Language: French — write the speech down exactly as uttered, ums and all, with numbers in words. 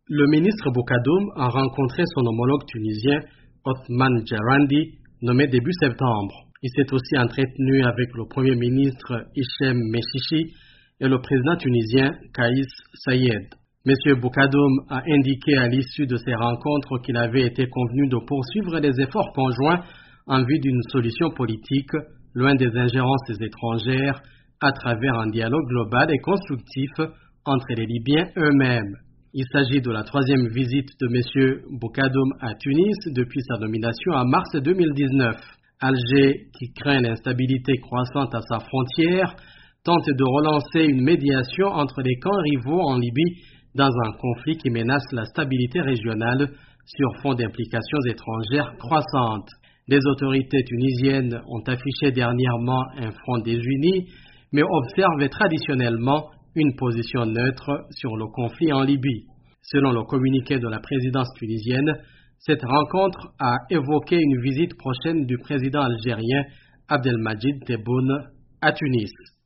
Le ministre Bokadoum a rencontré son homologue tunisien Othman Jarandi, nommé début septembre. Il s'est aussi entretenu avec le premier ministre Hichem Mechichi et le président tunisien Kais Saied. M. Bokadoum a indiqué à l'issue de ces rencontres qu'il avait été convenu de poursuivre les efforts conjoints en vue d'une solution politique, loin des ingérences étrangères, à travers un dialogue global et constructif entre les Libyens eux-mêmes. Il s'agit de la troisième visite de M. Bokadoum à Tunis depuis sa nomination en mars deux mille dix-neuf. Alger, qui craint l'instabilité croissante à sa frontière, tente de relancer une médiation entre les camps rivaux en Libye dans un conflit qui menace la stabilité régionale sur fond d'implications étrangères croissantes. Les autorités tunisiennes ont affiché dernièrement un front désuni, mais observent traditionnellement une position neutre sur le conflit en Libye. Selon le communiqué de la présidence tunisienne, cette rencontre a évoqué une visite prochaine du président algérien Abdelmadjid Tebboune à Tunis.